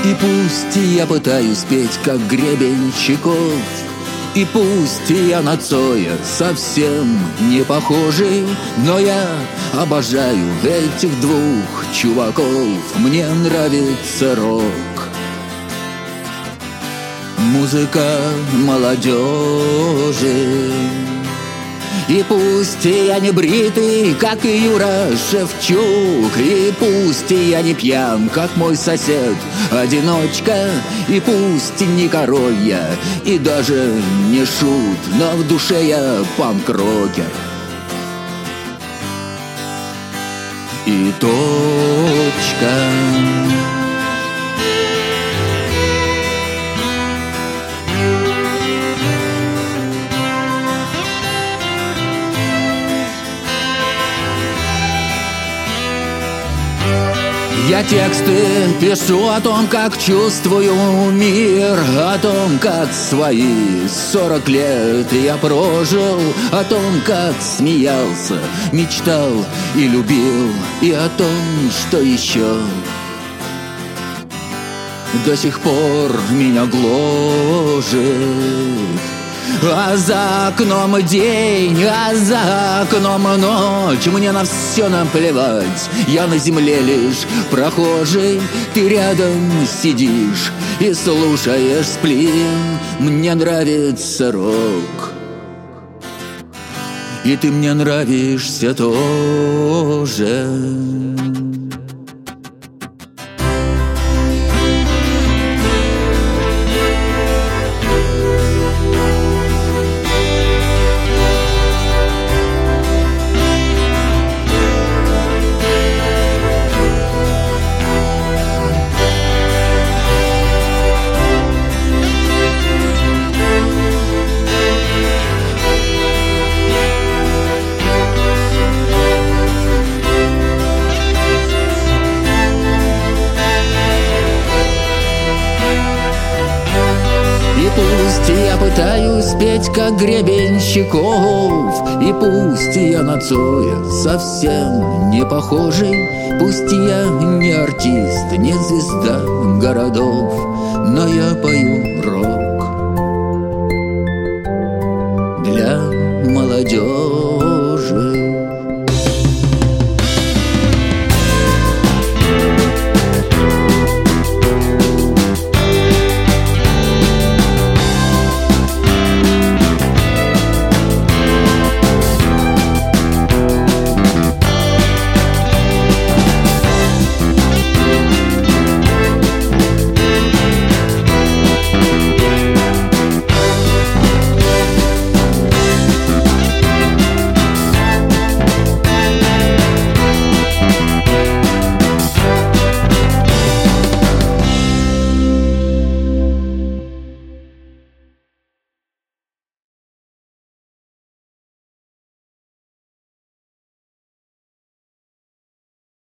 И пусть я пытаюсь петь, как гребенщиков, и пусть я на Цоя совсем не похожий, но я обожаю этих двух чуваков. Мне нравится рок, музыка молодежи. И пусть я не бритый, как и Юра Шевчук, и пусть я не пьян, как мой сосед-одиночка, и пусть не король я, и даже не шут, но в душе я панк-рокер. И точка. Я тексты пишу о том, как чувствую мир, о том, как свои 40 лет я прожил, о том, как смеялся, мечтал и любил, и о том, что еще до сих пор меня гложет. А за окном день, а за окном ночь, мне на все наплевать, я на земле лишь прохожий. Ты рядом сидишь и слушаешь сплин. Мне нравится рок, и ты мне нравишься тоже. Пусть я пытаюсь петь, как гребенщиков, и пусть я на Цоя совсем не похожий, пусть я не артист, не звезда городов, но я пою рок.